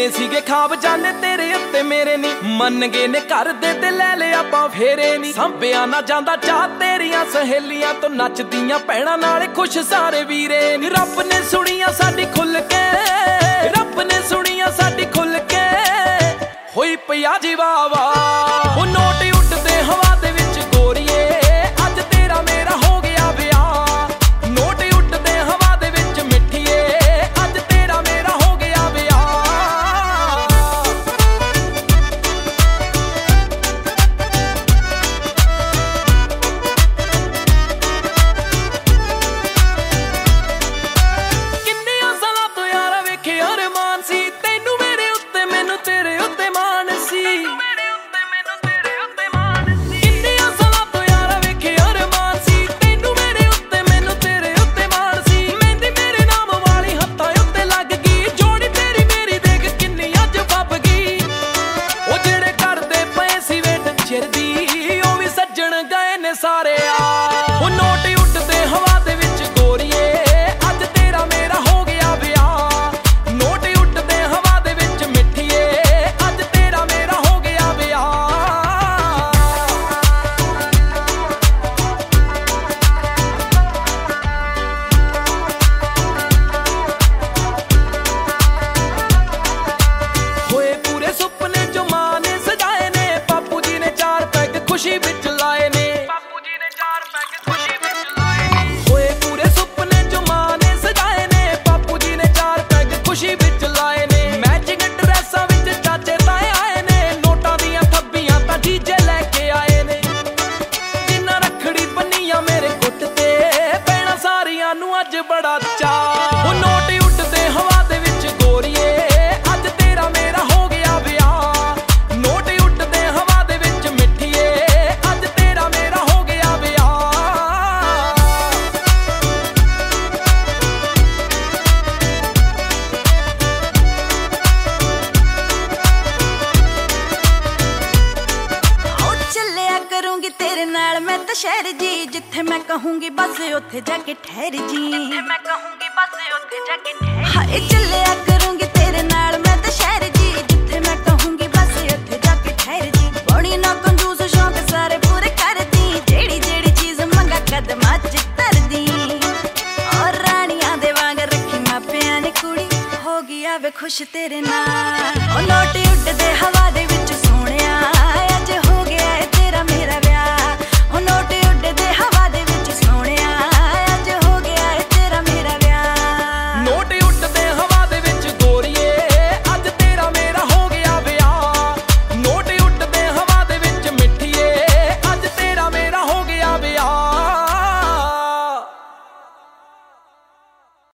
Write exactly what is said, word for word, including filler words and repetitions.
किन्ने सीगे खाब जाने तेरे उत्ते मेरे नी मन गए ने घर दे ते लै ले आपां फेरे नी संभिया ना जांदा चाह तेरियां सहेलियां तो नचदियां भैणां नाल खुश सारे वीरे नी रब ने सुनिया साडी खुल के रब ने सुनिया साडी खुल के होई पिया जी वाह वाह ओ नोट उठदे हवा दे विच गोरीए अज तेरा मेरा हो गया विआह नोट उठदे हवा दे विच मिठीए अज तेरा मेरा हो गया विआह किन्नियां सालां तो यार वेखे अरमान सी तैनू मेरे उत्ते मैनू तेरे उत्ते मान सी सारे आ नोट उठदे हवा दे विच गोरीए अज तेरा मेरा हो गया विआह नोट उठदे हवा दे विच मिठीए अज तेरा मेरा हो गया विआह होए पूरे सुपने जो मां ने सजाए ने बापू जी ने चार पैग खुशी विच लाए ने खुशी विच लाए ने मैचिंग ड्रैसां विच चाचे ताए आए ने नोटां दियां थब्बियां तां जीजे लैके आए ने जिन्ना रखड़ी बन्नियां मेरे गुट ते भैणां सारियां नूं अज बड़ा चाऽ ओ नोट उठदे हवा दे विच गोरीए अज तेरा मेरा हो गया विआह नोट उठदे हवा दे विच मिठीए अज तेरा मेरा हो गया विआह तेरे नाल मैं तो शहर जी जिथे मैं कहूंगी बस उथे जाके ठहर जी मैं कहूंगी बस उथे जाके ठहर हाय चलिया करूंगी तेरे नाल मैं तो शहर जी जिथे मैं कहूंगी बस उथे जाके ठहर जी बड़ी ना कंजूस शौक सारे पूरे कर दी जेड़ी जेड़ी चीज मंगा कदमां च धर दी और रानियां दे वांग रखी मापियां ने कुड़ी हो गई आवे खुश तेरे नाल ओ नोट